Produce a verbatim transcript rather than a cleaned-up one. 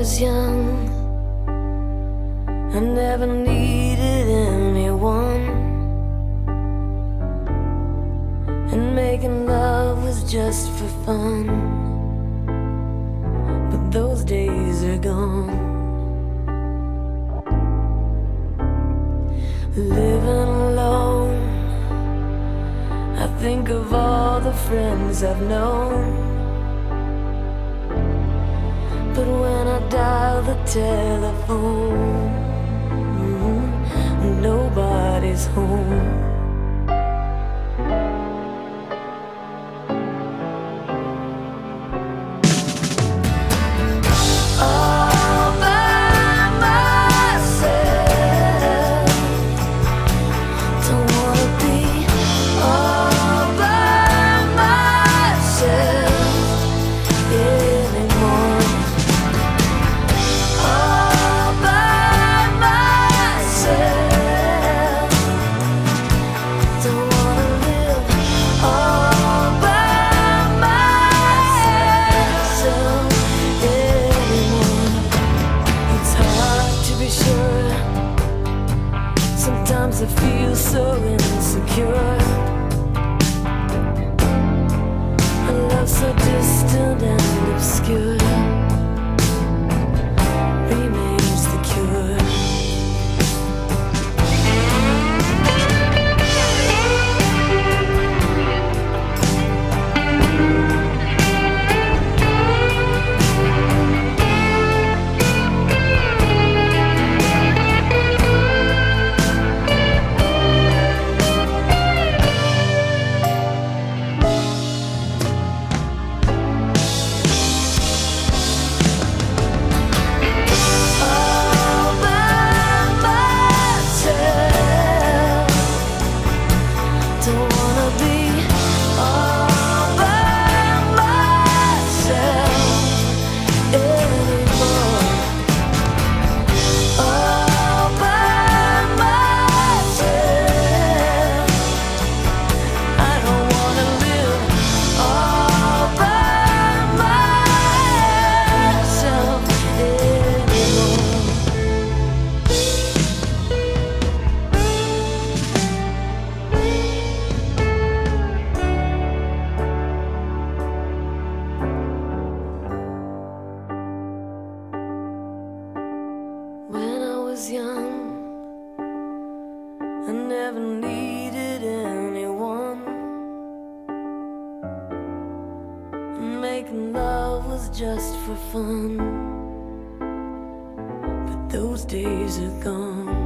was young, I never needed anyone, and making love was just for fun. But those days are gone. Living alone, I think of all the friends I've known. But when I dial the telephone, nobody's home. Sometimes I feel so insecure, a love so distant and obscure remains the cure. Young, I never needed anyone, and making love was just for fun. But those days are gone.